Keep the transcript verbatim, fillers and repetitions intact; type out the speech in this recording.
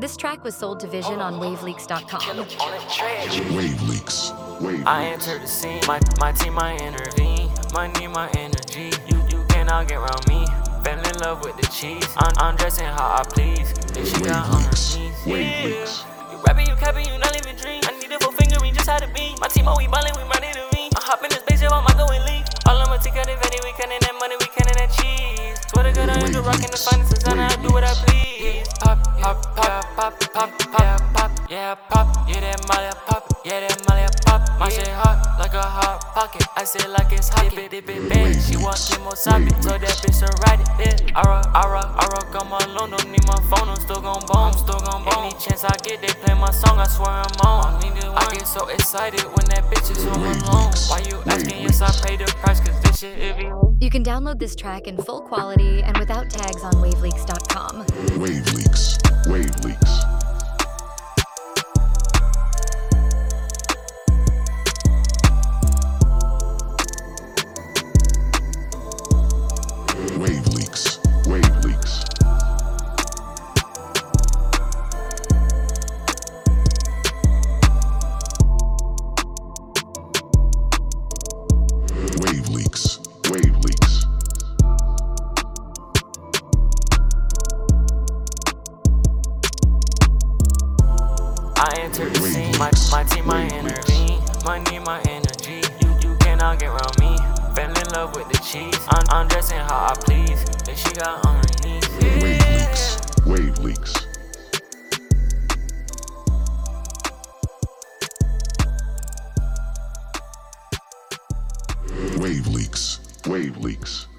This track was sold to Vision on Waveleaks dot com. Waveleaks. Waveleaks. I enter the scene, my, my team, I intervene. Money, my energy, you, you cannot get around me. Fell in love with the cheese, I'm, I'm dressing how I please. Then she got on her Waveleaks. knees. Waveleaks. You rapping, you capping, you not living dream. I need a full fingering just how to be. My team, oh, we ballin', we running the ring. I hop in the spaceship, I'm going to leave. All of my ticket, if any, we cannon that money, we cannon that cheese. Swear to God, I ain't the rockin' the finest designer, I do what I please. Pop, pop, pop, pop, pop, yeah, pop, yeah, pop, yeah, that molly, pop, yeah, that molly, pop. My shit hot, like a hot pocket, I say like it's hot, dip it, dip it, bang. She want Kimosabi, told that bitch to ride it, yeah. I rock, I rock, I rock, I'm alone, don't need my phone, I'm still gon' bone, I'm still gon' bone. Any chance I get, they play my song, I swear I'm on. I get so excited when that bitch is home alone. Why you asking? Yes, I pay the price, cause this shit, it be. You can download this track in full quality and without tags on Waveleaks dot com. Waveleaks. Waveleaks. Waveleaks. Waveleaks. Waveleaks. Waveleaks. I enter the scene, my, my team, I intervene. Money, my energy, you, you cannot get around me. Fell in love with the cheese, I'm, I'm dressing how I please. Then she got on her knees. Waveleaks. Waveleaks. Waveleaks. Waveleaks.